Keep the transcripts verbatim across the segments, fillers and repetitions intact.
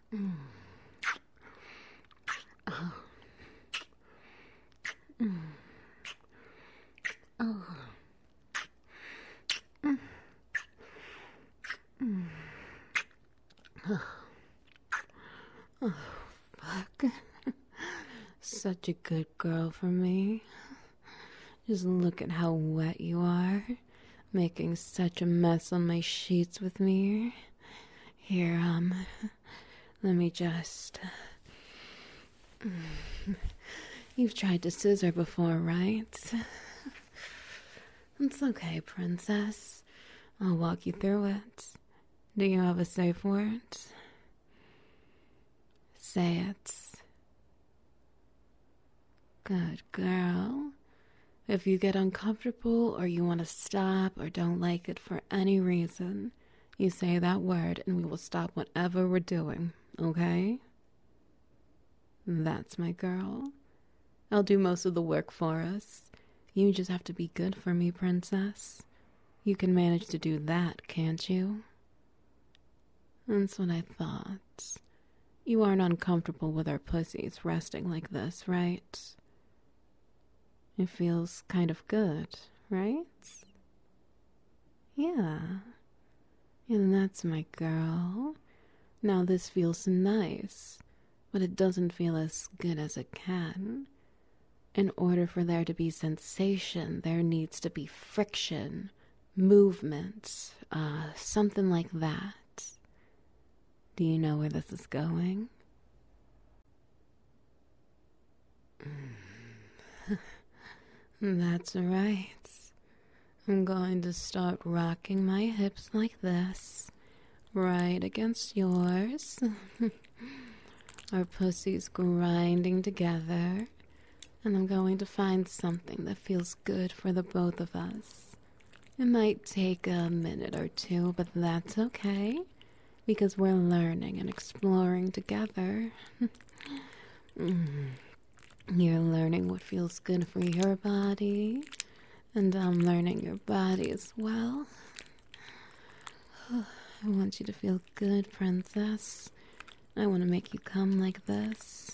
Mm. Oh. Mm. Oh. Mm. Mm. Oh. Oh, fuck. Such a good girl for me. Just look at how wet you are, making such a mess on my sheets with me. Here, um, let me just... You've tried to scissor before, right? It's okay, princess. I'll walk you through it. Do you have a safe word? Say it. Good girl. If you get uncomfortable or you want to stop or don't like it for any reason, you say that word and we will stop whatever we're doing, okay? That's my girl. I'll do most of the work for us. You just have to be good for me, princess. You can manage to do that, can't you? That's what I thought. You aren't uncomfortable with our pussies resting like this, right? It feels kind of good, right? Yeah. And that's my girl. Now this feels nice, but it doesn't feel as good as it can. In order for there to be sensation, there needs to be friction, movement, uh, something like that. Do you know where this is going? That's right. I'm going to start rocking my hips like this, right against yours. Our pussies grinding together. And I'm going to find something that feels good for the both of us. It might take a minute or two, but that's okay, because we're learning and exploring together. You're learning what feels good for your body, and I'm learning your body as well. I want you to feel good, princess. I want to make you come like this.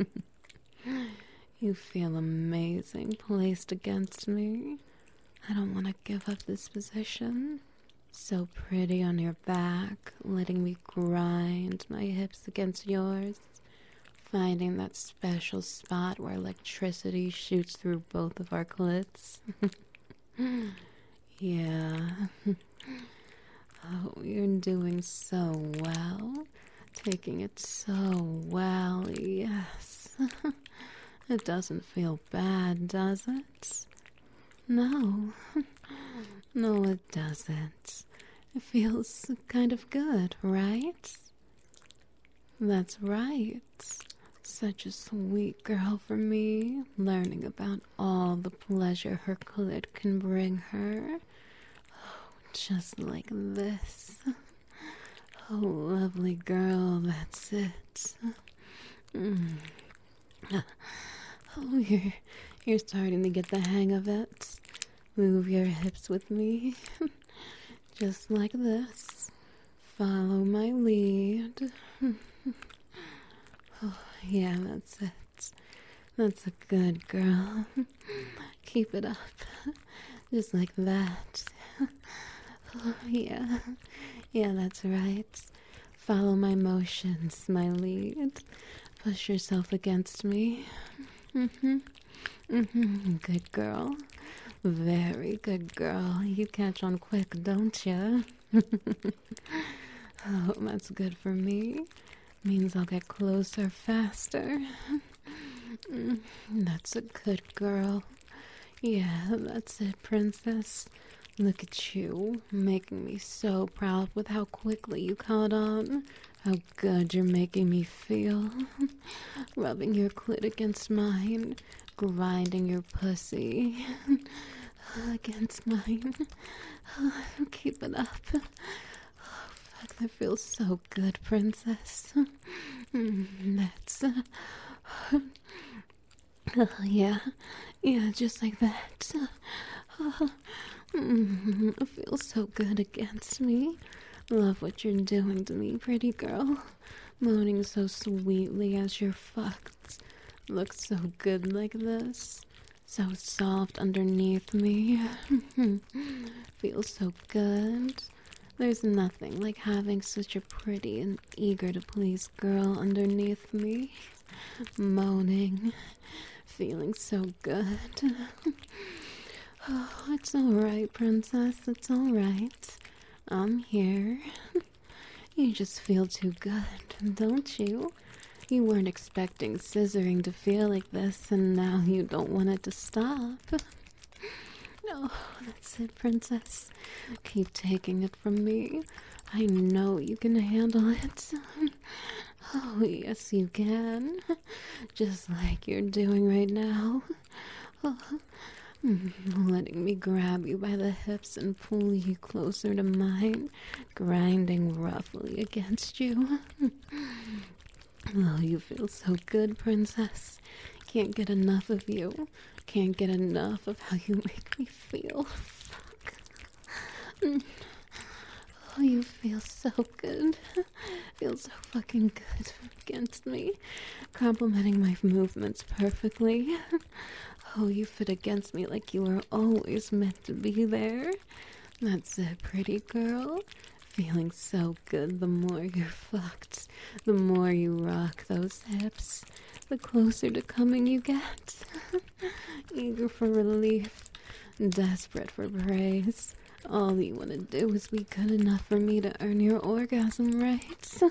You feel amazing placed against me. I don't want to give up this position. So pretty on your back, letting me grind my hips against yours. Finding that special spot where electricity shoots through both of our clits. Yeah. Oh, you're doing so well. Taking it so well, yes. It doesn't feel bad, does it? No. No, it doesn't. It feels kind of good, right? That's right. Such a sweet girl for me, learning about all the pleasure her clit can bring her. Oh, just like this. Oh, lovely girl, that's it. Mm. Oh, you're, you're starting to get the hang of it. Move your hips with me. Just like this. Follow my lead. Oh, yeah, that's it. That's a good girl. Keep it up. Just like that. Oh, yeah. Yeah, that's right. Follow my motions, my lead. Push yourself against me. Mm-hmm. Mm-hmm. Good girl. Very good girl. You catch on quick, don't you? Oh, that's good for me. Means I'll get closer faster. Mm, that's a good girl. Yeah, that's it, princess. Look at you, making me so proud with how quickly you caught on. How good you're making me feel. Rubbing your clit against mine. Grinding your pussy against mine. Keep it up. Oh, fuck, that feels so good, princess. That's... Uh, uh, yeah, yeah, just like that. Uh, mm, it feels so good against me. Love what you're doing to me, pretty girl. moaning so sweetly as you're fucked. Looks so good like this. So soft underneath me. Feels so good. There's nothing like having such a pretty and eager to please girl underneath me. Moaning. Feeling so good. Oh, it's alright, princess. It's alright. I'm here. You just feel too good, don't you? You weren't expecting scissoring to feel like this, and now you don't want it to stop. No, that's it, princess. Keep taking it from me. I know you can handle it. Oh, yes, you can. Just like you're doing right now. Oh, letting me grab you by the hips and pull you closer to mine, grinding roughly against you. Oh, you feel so good, princess. Can't get enough of you. Can't get enough of how you make me feel. Fuck. Oh, you feel so good. Feel so fucking good against me. Complimenting my movements perfectly. Oh, you fit against me like you were always meant to be there. That's it, pretty girl. Feeling so good the more you're fucked. The more you rock those hips. The closer to coming you get. Eager for relief. Desperate for praise. All you want to do is be good enough for me to earn your orgasm rights.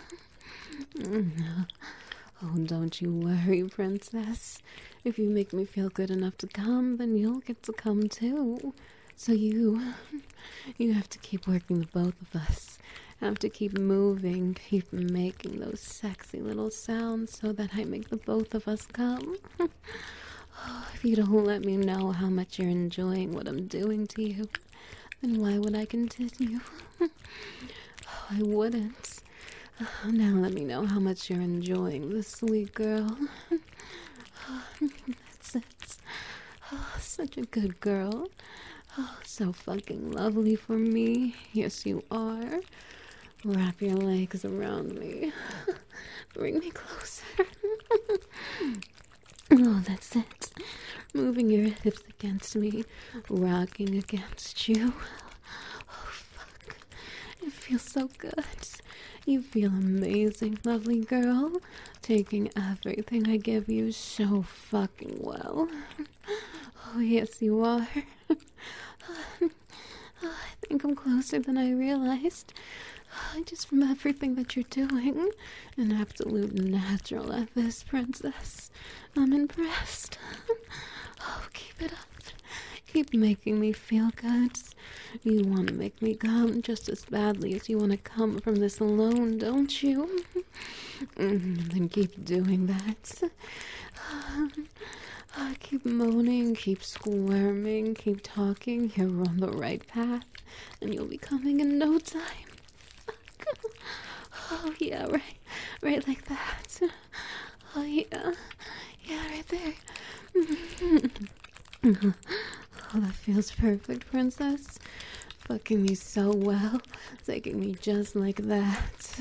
Oh, don't you worry, princess. If you make me feel good enough to come, then you'll get to come too. So you, you have to keep working the both of us. Have to keep moving, keep making those sexy little sounds so that I make the both of us come. Oh, if you don't let me know how much you're enjoying what I'm doing to you, then why would I continue? Oh, I wouldn't. Now let me know how much you're enjoying this, sweet girl. Oh, that's it. Oh, such a good girl. Oh, so fucking lovely for me. Yes, you are. Wrap your legs around me. Bring me closer. Oh, that's it. Moving your hips against me. Rocking against you. Oh, fuck. It feels so good. You feel amazing, lovely girl. Taking everything I give you so fucking well. Oh, yes, you are. Oh, I think I'm closer than I realized. Just from everything that you're doing. An absolute natural at this, princess. I'm impressed. Oh, keep it up. Keep making me feel good. You want to make me come just as badly as you want to come from this alone, don't you? Mm, then keep doing that. Uh, keep moaning, keep squirming, keep talking. You're on the right path, and you'll be coming in no time. Fuck. Oh, yeah, right. Right like that. Oh, yeah. Yeah, right there. Oh, that feels perfect, princess. Fucking me so well. Taking me just like that.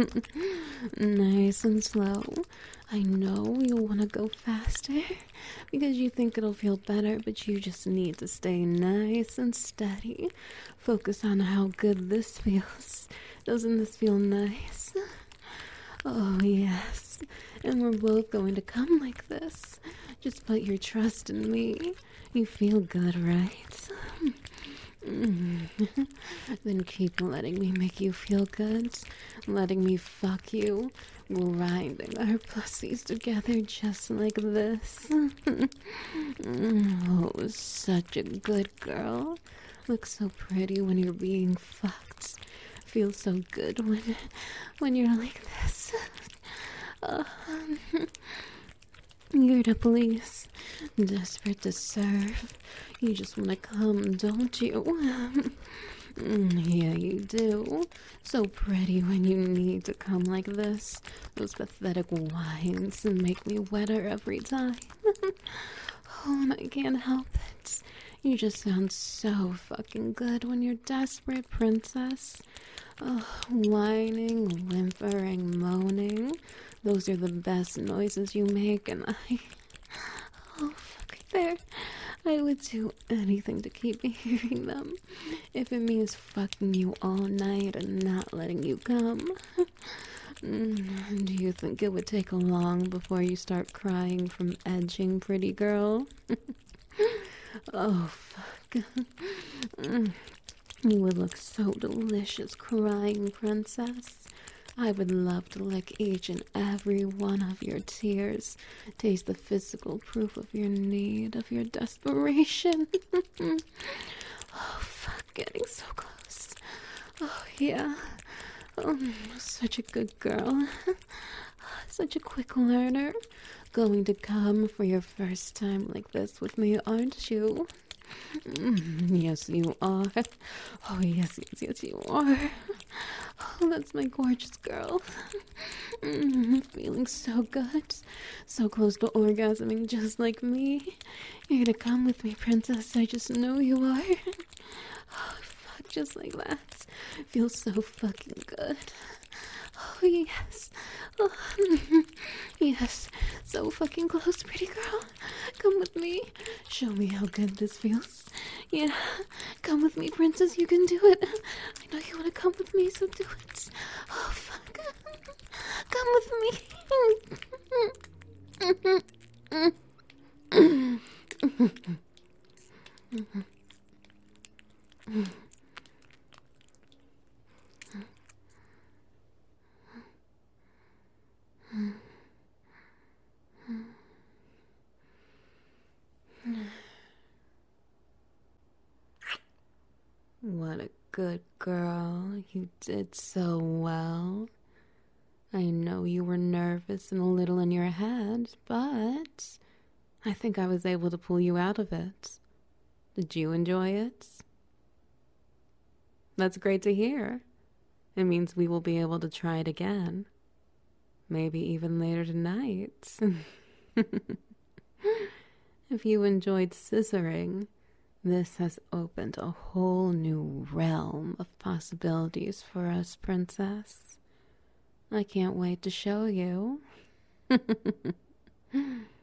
Nice and slow. I know you'll want to go faster because you think it'll feel better, but you just need to stay nice and steady. Focus on how good this feels. Doesn't this feel nice? Oh, yes. And we're both going to come like this. Just put your trust in me. You feel good, right? Mm. Then keep letting me make you feel good. Letting me fuck you. Grinding our pussies together just like this. Oh, such a good girl. Looks so pretty when you're being fucked. Feels so good when, when you're like this. Uh, You're the police, desperate to serve. You just want to come, don't you? Mm, yeah, you do. So pretty when you need to come like this. Those pathetic whines make me wetter every time. Oh, and I can't help it. You just sound so fucking good when you're desperate, princess. Oh, whining, whimpering, moaning. Those are the best noises you make, and I... Oh, fuck right there. I would do anything to keep hearing them. If it means fucking you all night and not letting you come. Mm, do you think it would take long before you start crying from edging, pretty girl? Oh, fuck. Mm, you would look so delicious crying, princess. I would love to lick each and every one of your tears, taste the physical proof of your need, of your desperation. Oh, fuck, getting so close. Oh, yeah. Oh, such a good girl. Such a quick learner. Going to come for your first time like this with me, aren't you? Mm, yes, you are. Oh, yes, yes, yes, you are. Oh, that's my gorgeous girl. Mm, feeling so good. So close to orgasming just like me. You're gonna come with me, princess. I just know you are. Oh, fuck, just like that. Feels so fucking good. Oh, yes. Oh, yes. So fucking close, pretty girl. Come with me. Show me how good this feels. Yeah. Come with me, princess. You can do it. I know you want to come with me, so do it. Oh, fuck. Come with me. What a good girl. You did so well. I know you were nervous and a little in your head, but I think I was able to pull you out of it. Did you enjoy it? That's great to hear. It means we will be able to try it again. Maybe even later tonight. If you enjoyed scissoring, this has opened a whole new realm of possibilities for us, princess. I can't wait to show you.